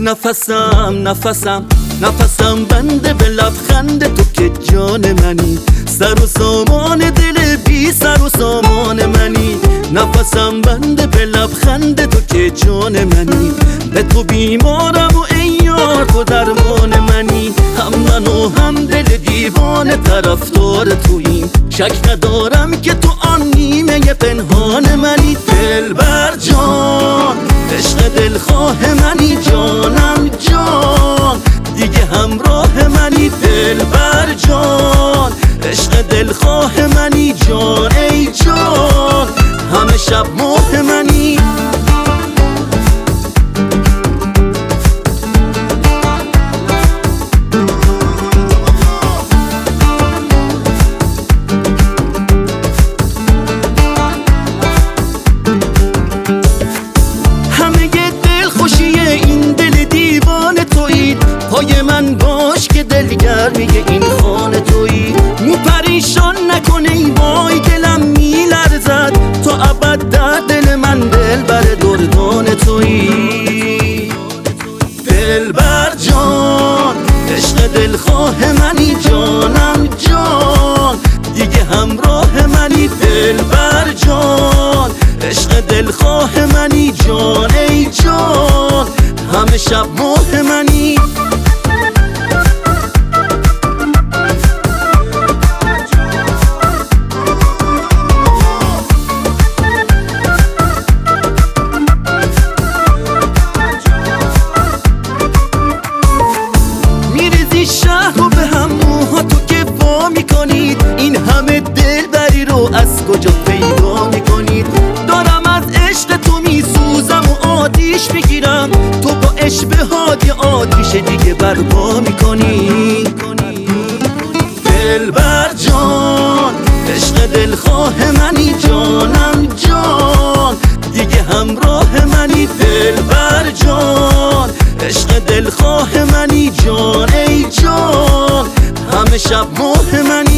نفسم بنده به لبخند تو که جان منی، سر و سامان دل بی سر و سامان منی. نفسم بنده به لبخند تو که جان منی، به تو بیمارم و ای یار تو درمان منی. هم من و هم دل دیوانه طرفدار توییم، شک ندارم که تو آن نیمه پنهان منی. دلبر جان عشق دلخواه منی، جانم جان دیگه همراه منی. دلبر جان عشق دلخواه منی، جان ای جان همه شب ماه منی. پای من باش که دلگرمی این خانه تویی، مو پریشان نکنه ای وای دلم میلرزد، تو ابد در دل من دلبر دردان تویی. دلبر جان عشق دلخواه منی، جانم جان دیگه همراه منی. دلبر جان عشق دلخواه منی، جان ای جان همه شب ماه منی. شهر رو به هم موها تو که وا میکنید، این همه دلبری رو از کجا پیدا میکنید؟ دارم از عشق تو میسوزم و آتیش میگیرم، تو با اشبهات آتیش دیگه برپا میکنی. دلبر جان عشق دلخواه منی، جانم جان دیگه همراه منی. دلبر جان عشق دلخواه منی، جان ای جان همه شب ماه منی.